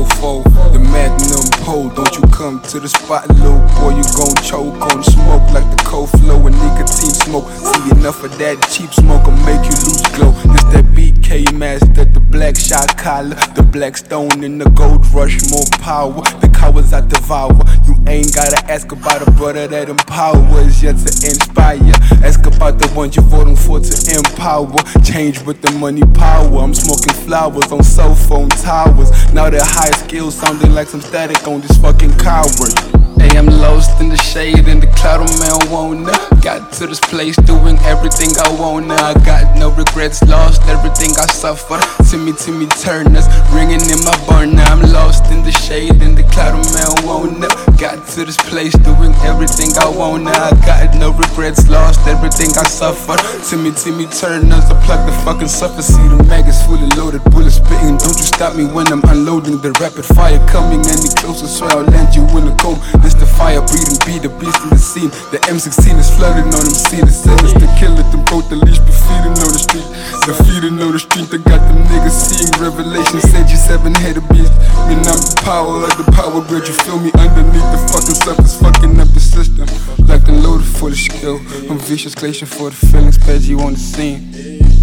fofo, the magnum pole. Don't you come to the spot, little boy, you gon' choke on the smoke like the cold flow and nicotine smoke. See enough of that cheap smoke'll make you lose glow. This that BK master, the black shot collar, the black stone and the gold rush, more power. The cowards I devour. You ain't gotta ask about a brother that empowers, yet to inspire. Ask about the ones you voting for to empower. Change with the money power. I'm smoking flowers on cell phone towers. Now the high skills sounding like some static on this fucking coward. Hey, I'm lost in the shade in the cloud of marijuana. Got to this place doing everything I wanna. I got no regrets, lost everything I suffered. Timmy Turners ringing in my burner. I'm lost in the shade in the cloud of marijuana. Got to this place doing everything I wanna. I got no regrets, lost everything I suffered. Timmy Turners, I plug the fucking suffer. See the mag is fully loaded, bullets spitting. Don't you stop me when I'm unloading. The rapid fire coming any closer, so I'll land you in the cold. This the fire breathing, be the beast in the scene. The M16 is flooding on them, see the sinister killer. Them both the leash, be feeding on the street. The feeding on the street, I got them niggas seeing Revelation. Said you seven-headed beast. Man, I'm the power of the power grid. You feel me underneath the fucking surface, fucking up the system. Like the loaded full of skill. I'm vicious, glacier for the feelings, Peggy on the scene.